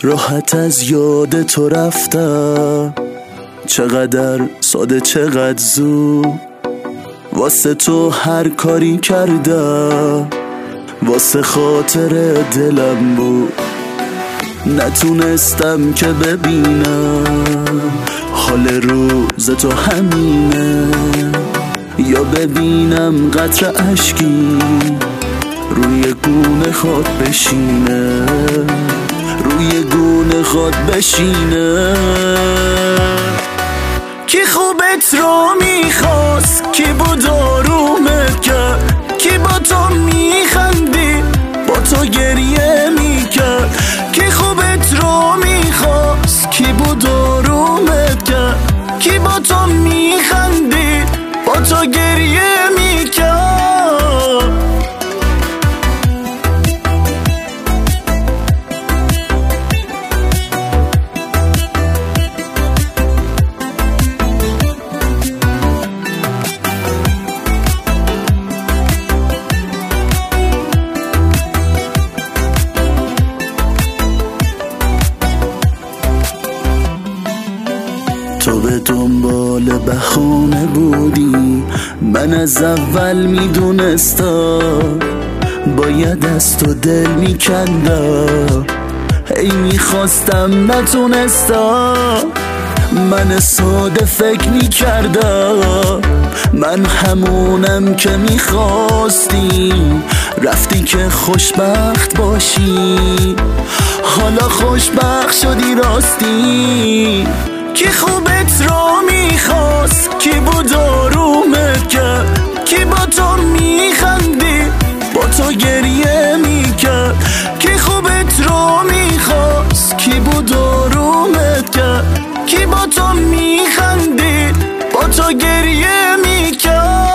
راحت از یاد تو رفتم، چقدر ساده چقدر زود. واسه تو هر کاری کردم، واسه خاطر دلم بود. نتونستم که ببینم حال روز تو همینه، یا ببینم قطره اشکی روی گونه خود بشینه، روی گونه خود بشینه. کی خوبت رو میخواست، کی بود آرومت کرد، کی با تو میخندی با تو گریه میکرد. کی خوبت رو میخواست، کی بود آرومت کرد، کی با تو میخندی با تو گریه میکرد. تو به دنبال بهانه بودی، من از اول میدونستم باید از تو دل میکندم. ای میخواستم نتونستم، من ساده فکر میکردم من همونم که میخواستی. رفتی که خوشبخت باشی، حالا خوشبخت شدی راستی. کی خوبت رو میخواست، کی بود آرومت کرد، کی با تو میخندی با تو گریه میکرد. کی خوبت رو میخواست، کی بود آرومت کرد، کی با تو میخندی با تو گریه میکرد.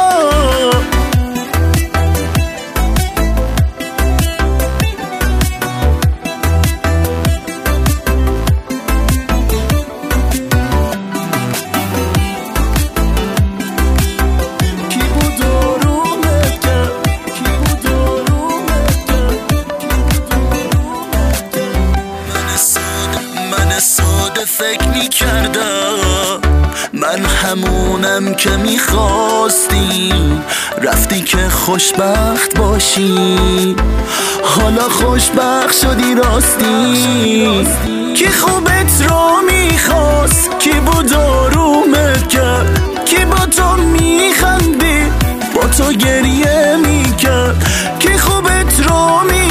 ساده فکر میکردم من همونم که میخواستی. رفتی که خوشبخت باشی، حالا خوشبخت شدی راستی. کی خوبت رو میخواست، کی بود آرومت کرد، کی با تو میخندی با تو گریه میکرد. کی خوبت رو میخواست،